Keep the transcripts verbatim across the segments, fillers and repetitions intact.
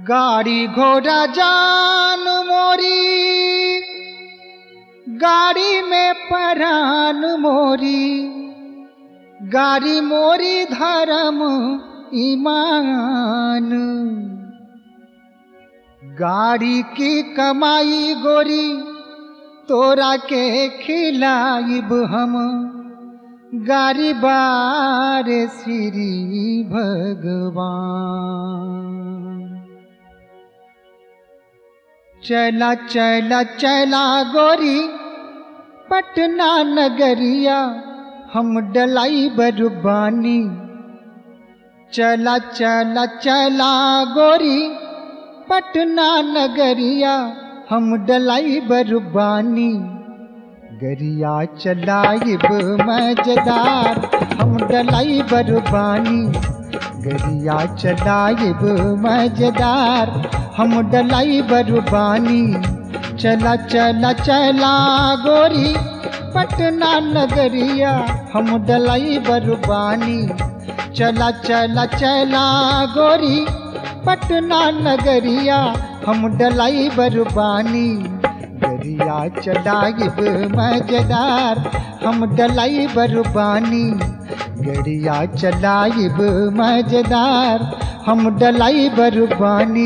गाड़ी घोड़ा जान मोरी, गाड़ी में परान मोरी, गाड़ी मोरी धर्म ईमान। गाड़ी की कमाई गोरी तोरा के खिलाइब हम, गाड़ी बार श्री भगवान। चला चला चला गोरी पटना नगरिया, हम डलाई बरबानी। चला चला चला गोरी पटना नगरिया, हम डलाई बरबानी। गरिया चलाइब मजेदार, हम डलाई बरबानी। गरिया चलाइब मजेदार, हम डलाई बरबानी। चला चला चला गोरी पटना नगरिया, हम डलाई बरबानी। चला चला चला गोरी पटना नगरिया, हम डलाई बरबानी। गरिया चलाइब मजेदार, हम डलाई बरबानी। गरिया चलाइब मजेदार, हम डलाई बरबानी।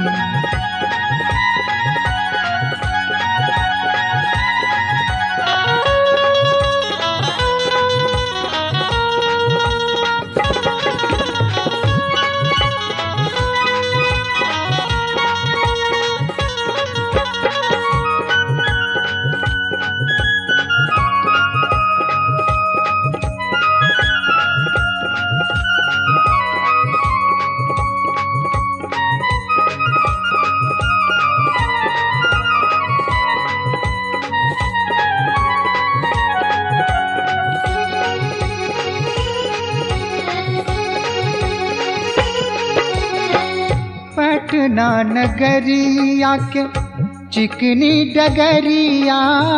पटना नगरिया के चिकनी डगरिया,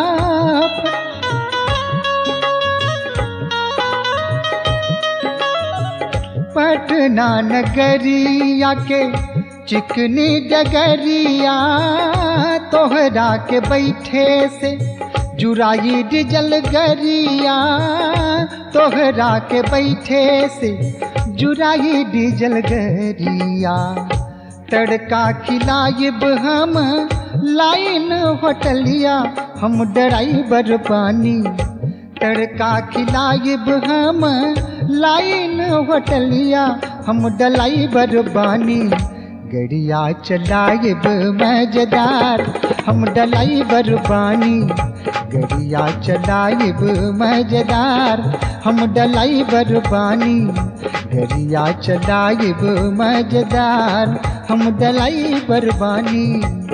पटना नगरिया के चिकनी डगरिया, तोहरा के बैठे से जुराई डीजल गरिया। तोहरा के बैठे से जुराई डीजल गरिया। तड़का खिलाइब हम लाइन होटलिया, हम ड्राइवर बानी। तड़का खिलाइब हम लाइन होटलिया, हम ड्राइवर बानी। गरिया चलाइब मजेदार, हम ड्राइवर बानी। गरिया चलाइब मजेदार, हम ड्राइवर बानी। गरिया चलाइब मजेदार, हम ड्राइवर बानी।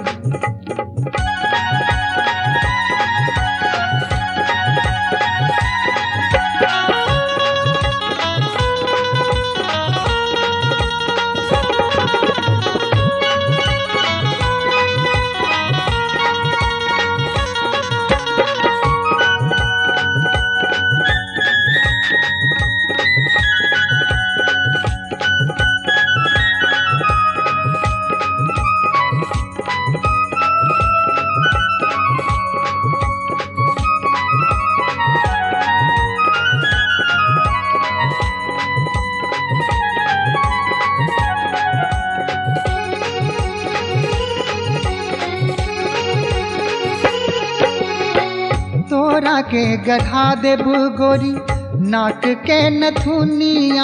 तोरा के गढ़ा देब गोरी नाक के नथुनिया।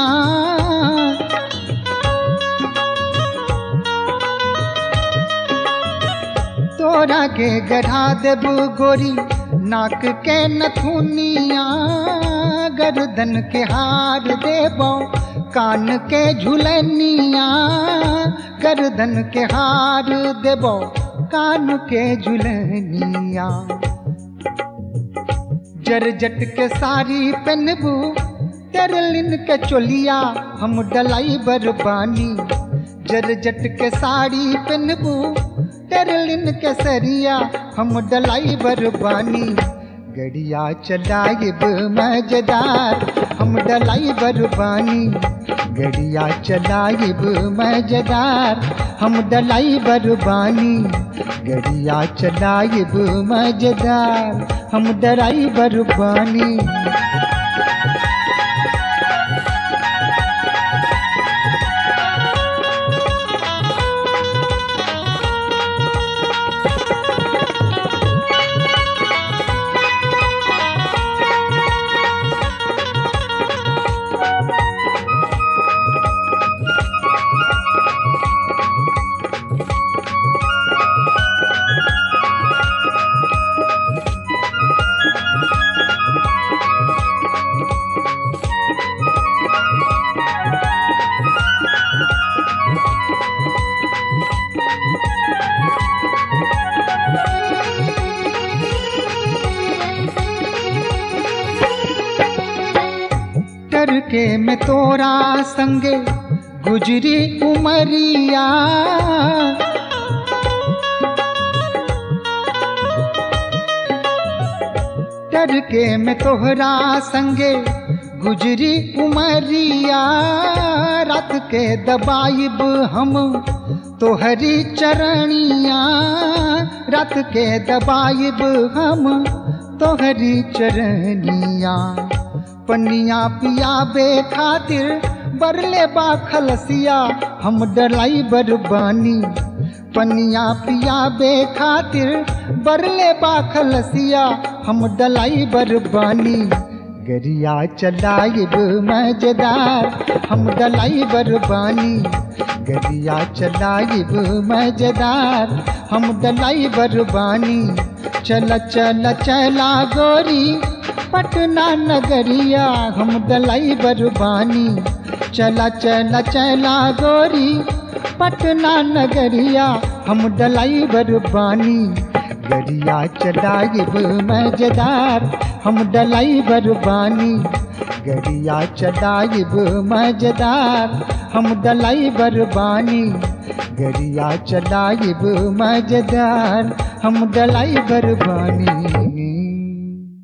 तोरा के गढ़ा देब गोरी नाक के नथुनिया। गर्दन के हार देबो कान के झुलनिया। गर्दन के हार देबो कान के झुलनिया। जरजट के साड़ी पहनबू टेरलिन के चोलिया, हम डलाई बरबानी। जरजट के साड़ी पहनबू टेरलिन के सरिया, हम डलाई बरबानी। गरिया चलाइब मजेदार, हम डलाई बरबानी। गड़िया चलाइब मजेदार हम डलाइबर बानी गड़िया चलाइब मजेदार हम डराइबर बानी। डर के मैं तोरा संगे गुजरी उमरिया डर के मैं तोहरा संगे गुजरी उमरिया रात के दबाइब हम तोहरी चरणिया रात के दबाइब हम तोहरी चरणिया। पनिया पियाबे खातिर बरले बा खलसिया हम डलाइबर बानी पनिया पियाबे खातिर बरले बा खलसिया हम डलाइबर बानी गड़िया चलाइब मजेदार हम डलाइबर बानी गड़िया चलाइब मजेदार हम डलाइबर बानी। चल चल चला गोरी पटना नगरिया हम डलाइबर बानी चला चला चला गोरी पटना नगरिया हम डलाइबर बानी गड़िया चलाइब मजेदार हम डलाइबर बानी गड़िया चलाइब मजेदार हम डलाइबर बानी गड़िया चलाइब मजेदार हम डलाइबर बानी।